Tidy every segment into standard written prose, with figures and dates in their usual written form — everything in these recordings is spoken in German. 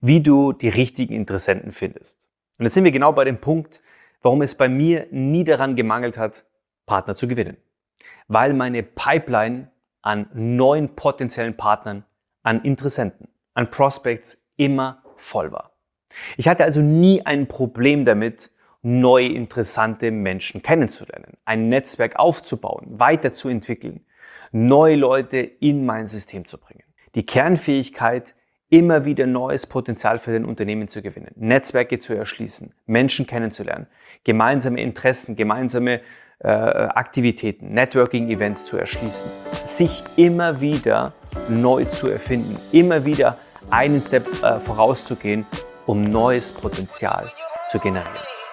wie du die richtigen Interessenten findest. Und jetzt sind wir genau bei dem Punkt, warum es bei mir nie daran gemangelt hat, Partner zu gewinnen. Weil meine Pipeline an neuen potenziellen Partnern, an Interessenten, an Prospects immer voll war. Ich hatte also nie ein Problem damit, neue interessante Menschen kennenzulernen, ein Netzwerk aufzubauen, weiterzuentwickeln, neue Leute in mein System zu bringen. Die Kernfähigkeit, immer wieder neues Potenzial für dein Unternehmen zu gewinnen, Netzwerke zu erschließen, Menschen kennenzulernen, gemeinsame Interessen, gemeinsame Aktivitäten, Networking-Events zu erschließen, sich immer wieder neu zu erfinden, immer wieder einen Step vorauszugehen, um neues Potenzial zu generieren.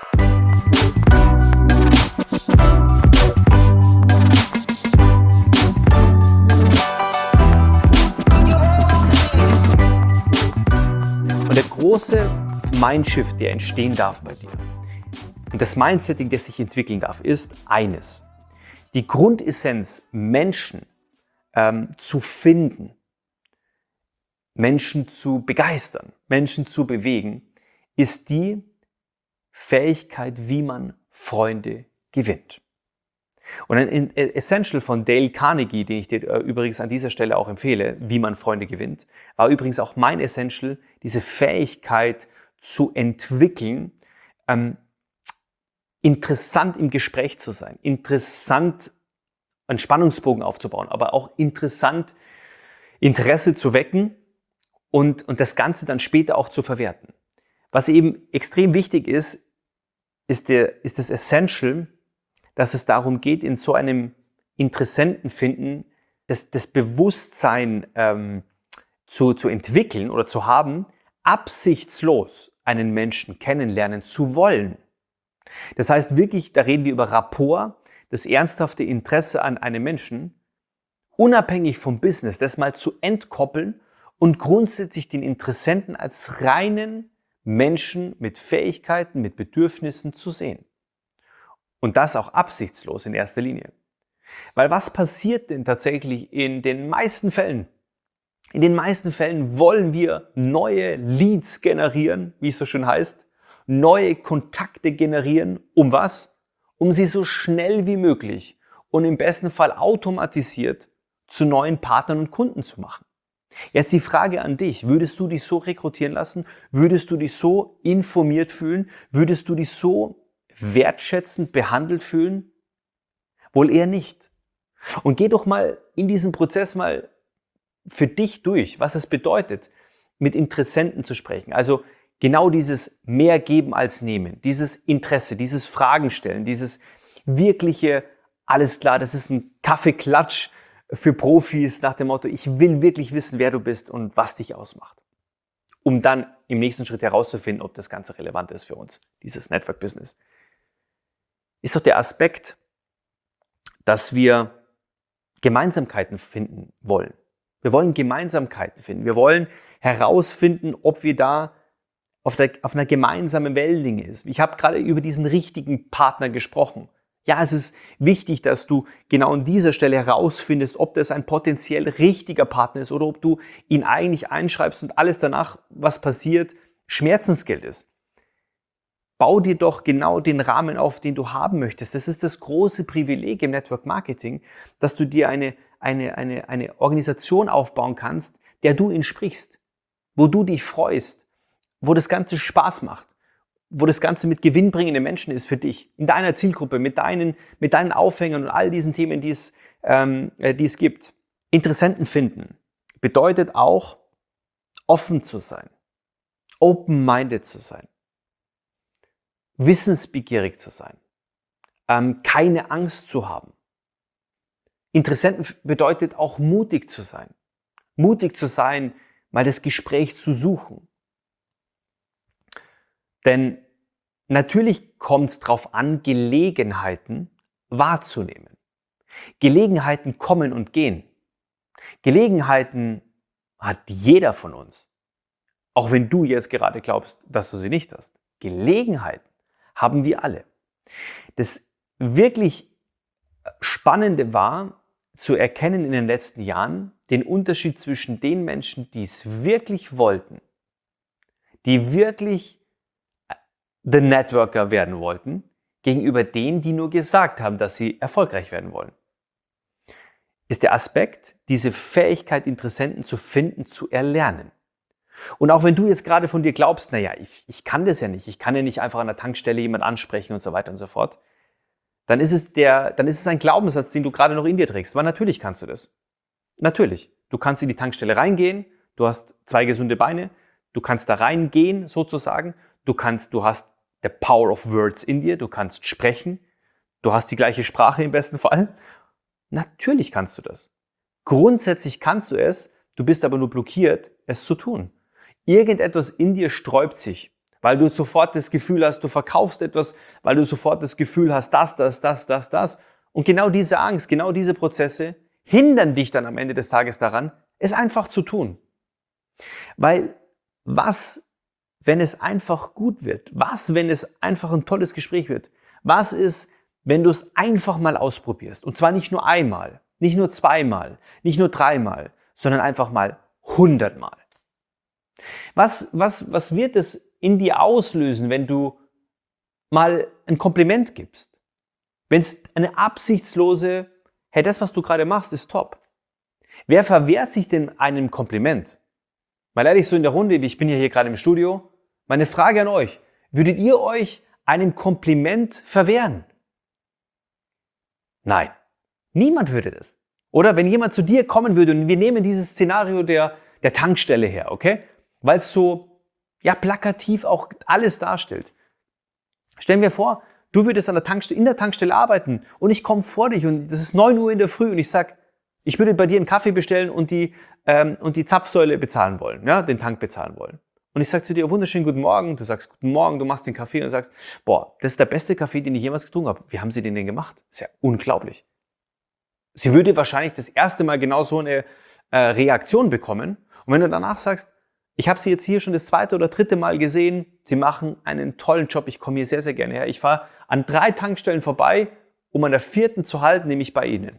Und der große Mindshift, der entstehen darf bei dir, und das Mindsetting, das sich entwickeln darf, ist eines. Die Grundessenz, Menschen zu finden, Menschen zu begeistern, Menschen zu bewegen, ist die Fähigkeit, wie man Freunde gewinnt. Und ein Essential von Dale Carnegie, den ich dir übrigens an dieser Stelle auch empfehle, wie man Freunde gewinnt, war übrigens auch mein Essential, diese Fähigkeit zu entwickeln, interessant im Gespräch zu sein, interessant einen Spannungsbogen aufzubauen, aber auch interessant Interesse zu wecken und das Ganze dann später auch zu verwerten. Was eben extrem wichtig ist, ist das Essential, dass es darum geht, in so einem Interessentenfinden das Bewusstsein zu entwickeln oder zu haben, absichtslos einen Menschen kennenlernen zu wollen. Das heißt wirklich, da reden wir über Rapport, das ernsthafte Interesse an einem Menschen, unabhängig vom Business, das mal zu entkoppeln und grundsätzlich den Interessenten als reinen Menschen mit Fähigkeiten, mit Bedürfnissen zu sehen. Und das auch absichtslos in erster Linie. Weil was passiert denn tatsächlich in den meisten Fällen? In den meisten Fällen wollen wir neue Leads generieren, wie es so schön heißt, neue Kontakte generieren. Um was? Um sie so schnell wie möglich und im besten Fall automatisiert zu neuen Partnern und Kunden zu machen. Jetzt die Frage an dich, würdest du dich so rekrutieren lassen? Würdest du dich so informiert fühlen? Würdest du dich so wertschätzend behandelt fühlen? Wohl eher nicht. Und geh doch mal in diesen Prozess mal für dich durch, was es bedeutet, mit Interessenten zu sprechen. Also genau dieses mehr geben als nehmen, dieses Interesse, dieses Fragen stellen, dieses wirkliche, alles klar, das ist ein Kaffeeklatsch für Profis nach dem Motto, ich will wirklich wissen, wer du bist und was dich ausmacht. Um dann im nächsten Schritt herauszufinden, ob das Ganze relevant ist für uns, dieses Network-Business. Ist doch der Aspekt, dass wir Gemeinsamkeiten finden wollen. Wir wollen Gemeinsamkeiten finden. Wir wollen herausfinden, ob wir da auf einer gemeinsamen Wellenlänge ist. Ich habe gerade über diesen richtigen Partner gesprochen. Ja, es ist wichtig, dass du genau an dieser Stelle herausfindest, ob das ein potenziell richtiger Partner ist oder ob du ihn eigentlich einschreibst und alles danach, was passiert, Schmerzensgeld ist. Bau dir doch genau den Rahmen auf, den du haben möchtest. Das ist das große Privileg im Network Marketing, dass du dir eine Organisation aufbauen kannst, der du entsprichst, wo du dich freust, wo das Ganze Spaß macht, wo das Ganze mit gewinnbringenden Menschen ist für dich, in deiner Zielgruppe, mit deinen Aufhängern und all diesen Themen, die es gibt. Interessenten finden bedeutet auch, offen zu sein, open-minded zu sein, wissensbegierig zu sein, keine Angst zu haben. Interessenten bedeutet auch mutig zu sein. Mutig zu sein, mal das Gespräch zu suchen. Denn natürlich kommt es darauf an, Gelegenheiten wahrzunehmen. Gelegenheiten kommen und gehen. Gelegenheiten hat jeder von uns. Auch wenn du jetzt gerade glaubst, dass du sie nicht hast. Gelegenheiten haben wir alle. Das wirklich Spannende war, zu erkennen in den letzten Jahren, den Unterschied zwischen den Menschen, die es wirklich wollten, die wirklich The Networker werden wollten, gegenüber denen, die nur gesagt haben, dass sie erfolgreich werden wollen. Ist der Aspekt, diese Fähigkeit, Interessenten zu finden, zu erlernen. Und auch wenn du jetzt gerade von dir glaubst, naja, ich kann das ja nicht, ich kann ja nicht einfach an der Tankstelle jemanden ansprechen und so weiter und so fort, dann ist es ein Glaubenssatz, den du gerade noch in dir trägst. Weil natürlich kannst du das. Natürlich. Du kannst in die Tankstelle reingehen, du hast 2 gesunde Beine, du kannst da reingehen sozusagen, du hast the power of words in dir, du kannst sprechen, du hast die gleiche Sprache im besten Fall. Natürlich kannst du das. Grundsätzlich kannst du es, du bist aber nur blockiert, es zu tun. Irgendetwas in dir sträubt sich, weil du sofort das Gefühl hast, du verkaufst etwas, weil du sofort das Gefühl hast, das. Und genau diese Angst, genau diese Prozesse hindern dich dann am Ende des Tages daran, es einfach zu tun. Weil was, wenn es einfach gut wird? Was, wenn es einfach ein tolles Gespräch wird? Was ist, wenn du es einfach mal ausprobierst? Und zwar nicht nur einmal, nicht nur zweimal, nicht nur dreimal, sondern einfach mal 100 Mal. Was wird es in dir auslösen, wenn du mal ein Kompliment gibst? Wenn es eine absichtslose, hey, das, was du gerade machst, ist top. Wer verwehrt sich denn einem Kompliment? Mal ehrlich, so in der Runde, ich bin ja hier gerade im Studio, meine Frage an euch, würdet ihr euch einem Kompliment verwehren? Nein, niemand würde das. Oder wenn jemand zu dir kommen würde und wir nehmen dieses Szenario der Tankstelle her, okay? Weil es so plakativ auch alles darstellt. Stellen wir vor, du würdest in der Tankstelle arbeiten und ich komme vor dich und es ist 9 Uhr in der Früh und ich sage, ich würde bei dir einen Kaffee bestellen und die Zapfsäule bezahlen wollen, ja, den Tank bezahlen wollen. Und ich sage zu dir, wunderschönen guten Morgen, du sagst guten Morgen, du machst den Kaffee und sagst, boah, das ist der beste Kaffee, den ich jemals getrunken habe. Wie haben Sie den denn gemacht? Das ist ja unglaublich. Sie würde wahrscheinlich das erste Mal genau so eine Reaktion bekommen. Und wenn du danach sagst, ich habe Sie jetzt hier schon das 2. oder 3. Mal gesehen, Sie machen einen tollen Job, ich komme hier sehr, sehr gerne her. Ich fahre an 3 Tankstellen vorbei, um an der 4. zu halten, nämlich bei Ihnen.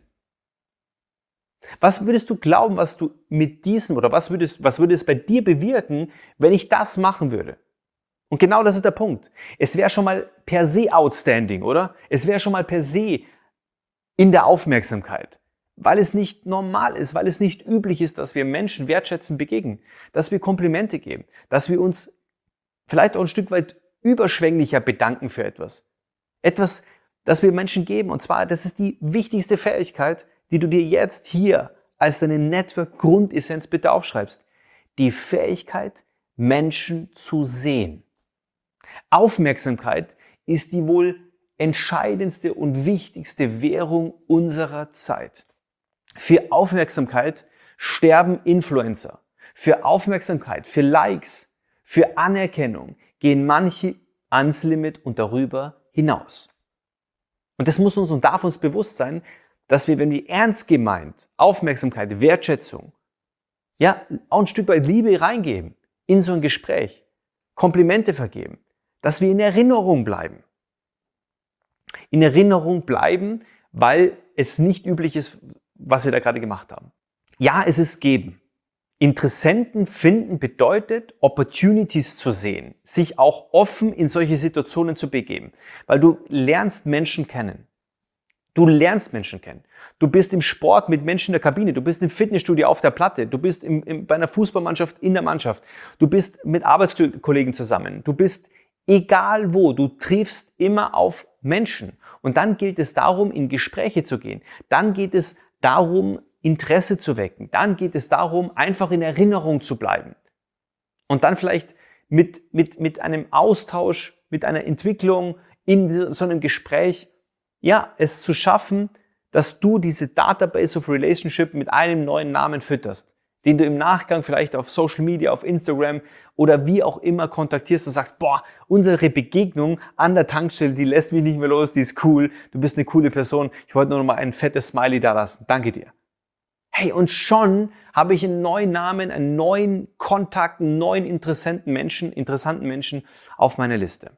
Was würdest du glauben, was du mit diesem oder was würde es bei dir bewirken, wenn ich das machen würde? Und genau das ist der Punkt. Es wäre schon mal per se outstanding, oder? Es wäre schon mal per se in der Aufmerksamkeit, weil es nicht normal ist, weil es nicht üblich ist, dass wir Menschen wertschätzend begegnen, dass wir Komplimente geben, dass wir uns vielleicht auch ein Stück weit überschwänglicher bedanken für etwas. Etwas, das wir Menschen geben. Und zwar, das ist die wichtigste Fähigkeit, die du dir jetzt hier als deine Network-Grundessenz bitte aufschreibst. Die Fähigkeit, Menschen zu sehen. Aufmerksamkeit ist die wohl entscheidendste und wichtigste Währung unserer Zeit. Für Aufmerksamkeit sterben Influencer. Für Aufmerksamkeit, für Likes, für Anerkennung gehen manche ans Limit und darüber hinaus. Und das muss uns und darf uns bewusst sein, dass wir, wenn wir ernst gemeint Aufmerksamkeit, Wertschätzung, auch ein Stück weit Liebe reingeben in so ein Gespräch, Komplimente vergeben, dass wir in Erinnerung bleiben. In Erinnerung bleiben, weil es nicht üblich ist, was wir da gerade gemacht haben. Ja, es ist geben. Interessenten finden bedeutet, Opportunities zu sehen, sich auch offen in solche Situationen zu begeben, weil du lernst Menschen kennen. Du lernst Menschen kennen. Du bist im Sport mit Menschen in der Kabine, du bist im Fitnessstudio auf der Platte, du bist bei einer Fußballmannschaft in der Mannschaft, du bist mit Arbeitskollegen zusammen, du bist egal wo, du triffst immer auf Menschen. Und dann gilt es darum, in Gespräche zu gehen. Dann geht es darum, Interesse zu wecken. Dann geht es darum, einfach in Erinnerung zu bleiben. Und dann vielleicht mit einem Austausch, mit einer Entwicklung in so einem Gespräch, es zu schaffen, dass du diese Database of Relationship mit einem neuen Namen fütterst, den du im Nachgang vielleicht auf Social Media, auf Instagram oder wie auch immer kontaktierst und sagst, boah, unsere Begegnung an der Tankstelle, die lässt mich nicht mehr los, die ist cool, du bist eine coole Person, ich wollte nur noch mal ein fettes Smiley da lassen, danke dir. Hey, und schon habe ich einen neuen Namen, einen neuen Kontakt, einen neuen interessanten Menschen auf meiner Liste.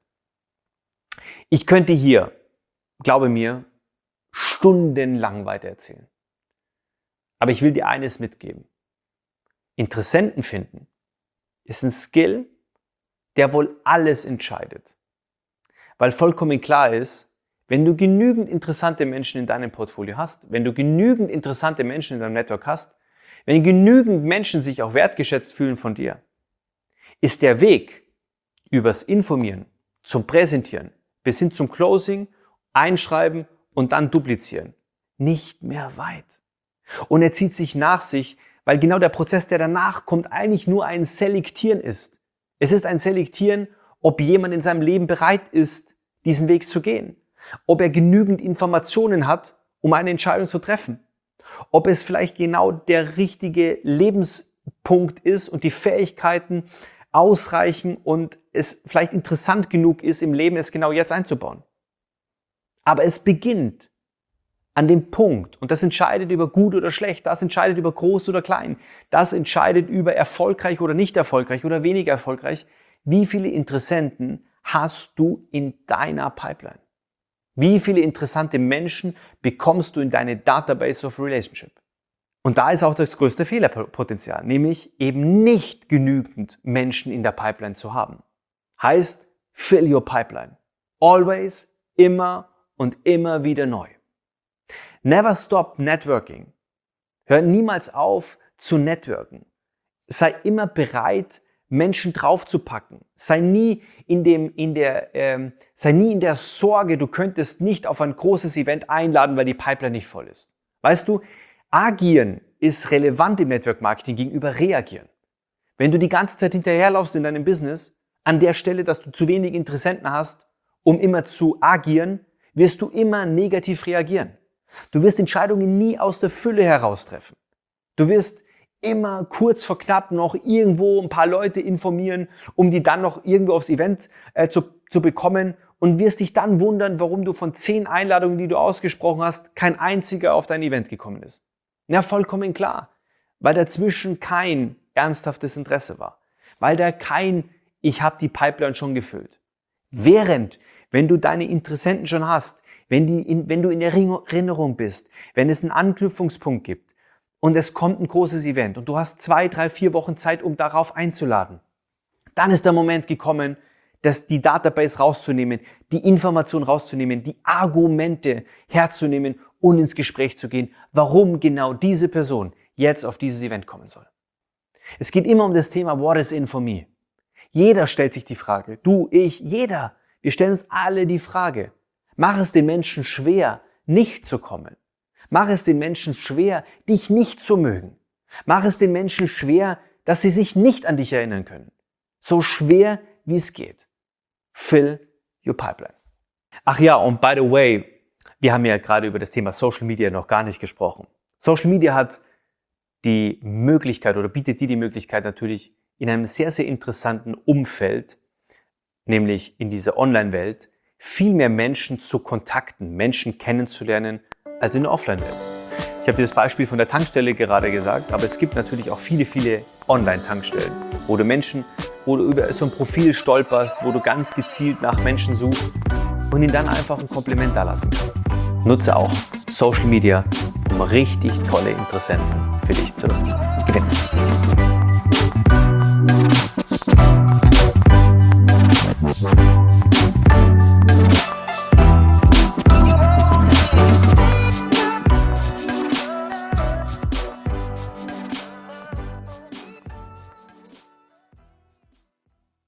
Ich könnte hier, glaube mir, stundenlang weitererzählen. Aber ich will dir eines mitgeben. Interessenten finden ist ein Skill, der wohl alles entscheidet. Weil vollkommen klar ist, wenn du genügend interessante Menschen in deinem Portfolio hast, wenn du genügend interessante Menschen in deinem Network hast, wenn genügend Menschen sich auch wertgeschätzt fühlen von dir, ist der Weg übers Informieren, zum Präsentieren, bis hin zum Closing, Einschreiben und dann duplizieren nicht mehr weit. Und er zieht sich nach sich, weil genau der Prozess, der danach kommt, eigentlich nur ein Selektieren ist. Es ist ein Selektieren, ob jemand in seinem Leben bereit ist, diesen Weg zu gehen. Ob er genügend Informationen hat, um eine Entscheidung zu treffen. Ob es vielleicht genau der richtige Lebenspunkt ist und die Fähigkeiten ausreichen und es vielleicht interessant genug ist, im Leben es genau jetzt einzubauen. Aber es beginnt an dem Punkt, und das entscheidet über gut oder schlecht, das entscheidet über groß oder klein, das entscheidet über erfolgreich oder nicht erfolgreich oder weniger erfolgreich. Wie viele Interessenten hast du in deiner Pipeline? Wie viele interessante Menschen bekommst du in deine Database of Relationship? Und da ist auch das größte Fehlerpotenzial, nämlich eben nicht genügend Menschen in der Pipeline zu haben. Heißt, fill your pipeline. Always, immer und immer wieder neu. Never stop networking. Hör niemals auf zu networken. Sei immer bereit, Menschen draufzupacken. Sei nie in der Sorge, du könntest nicht auf ein großes Event einladen, weil die Pipeline nicht voll ist. Weißt du, agieren ist relevant im Network Marketing gegenüber reagieren. Wenn du die ganze Zeit hinterherlaufst in deinem Business, an der Stelle, dass du zu wenig Interessenten hast, um immer zu agieren, wirst du immer negativ reagieren. Du wirst Entscheidungen nie aus der Fülle heraus treffen. Du wirst immer kurz vor knapp noch irgendwo ein paar Leute informieren, um die dann noch irgendwo aufs Event zu bekommen und wirst dich dann wundern, warum du von 10 Einladungen, die du ausgesprochen hast, kein einziger auf dein Event gekommen ist. Ja, vollkommen klar, weil dazwischen kein ernsthaftes Interesse war, weil da kein ich habe die Pipeline schon gefüllt. Während, wenn du deine Interessenten schon hast, wenn du in Erinnerung bist, wenn es einen Anknüpfungspunkt gibt und es kommt ein großes Event und du hast 2, 3, 4 Wochen Zeit, um darauf einzuladen, dann ist der Moment gekommen, die Database rauszunehmen, die Information rauszunehmen, die Argumente herzunehmen und ins Gespräch zu gehen, warum genau diese Person jetzt auf dieses Event kommen soll. Es geht immer um das Thema What is in for me? Jeder stellt sich die Frage, du, ich, jeder. Wir stellen uns alle die Frage. Mach es den Menschen schwer, nicht zu kommen. Mach es den Menschen schwer, dich nicht zu mögen. Mach es den Menschen schwer, dass sie sich nicht an dich erinnern können. So schwer, wie es geht. Fill your pipeline. Ach ja, und by the way, wir haben ja gerade über das Thema Social Media noch gar nicht gesprochen. Social Media hat die Möglichkeit oder bietet dir die Möglichkeit natürlich in einem sehr, sehr interessanten Umfeld, nämlich in dieser Online-Welt, viel mehr Menschen zu kontakten, Menschen kennenzulernen, als in der Offline-Welt. Ich habe dir das Beispiel von der Tankstelle gerade gesagt, aber es gibt natürlich auch viele, viele Online-Tankstellen, wo du über so ein Profil stolperst, wo du ganz gezielt nach Menschen suchst und ihnen dann einfach ein Kompliment dalassen kannst. Nutze auch Social Media, um richtig tolle Interessenten für dich zu gewinnen.